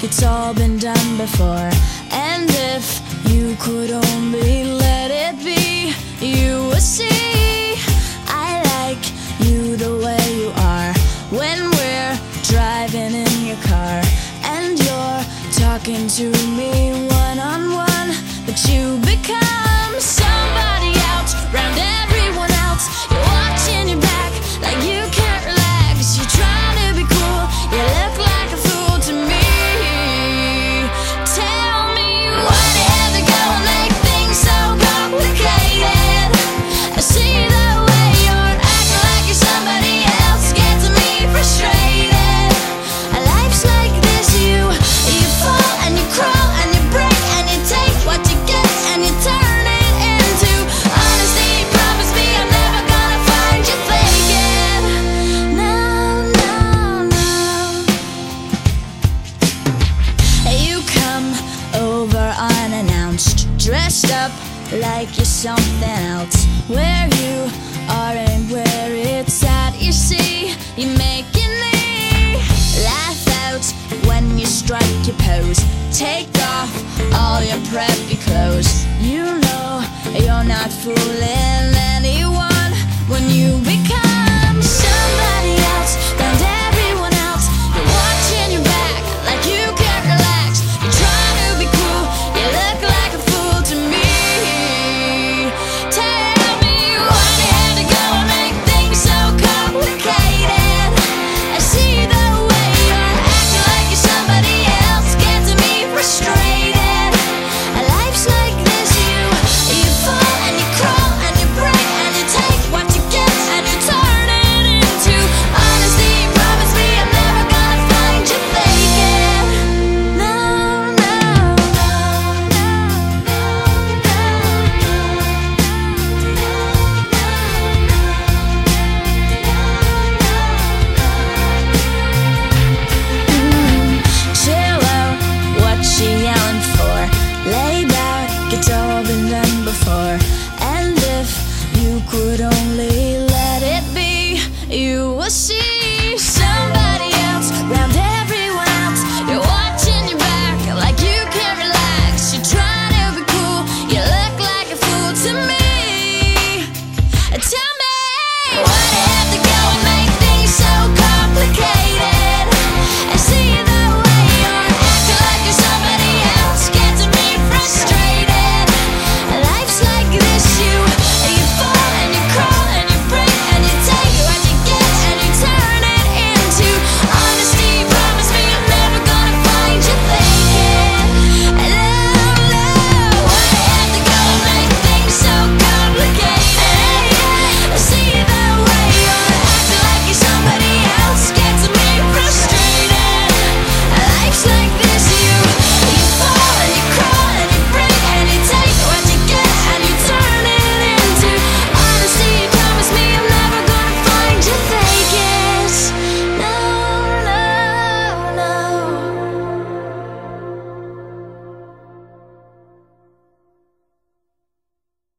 it's all been done before. And if you could only let it be, you would see I like you the way you are. When we're driving in your car and you're talking to me one-on-one, but you become somebody else round everyone else. You're watching your back like you can't relax. You're trying to be cool, you look like a fool to me. Tell me why do you have to go and make things so complicated? I see the way you're acting like you're somebody else, gets me frustrated. Life's like this, you fall and you crawl and you break and you take what you get and you turn it into honesty. Promise me I'm never gonna find you faking. No, no, no. You come over unannounced, dressed up like you're something else. Where you are and where it's at, you see, you're making me laugh out when you strike your pose. Take off all your preppy clothes. You know you're not fooling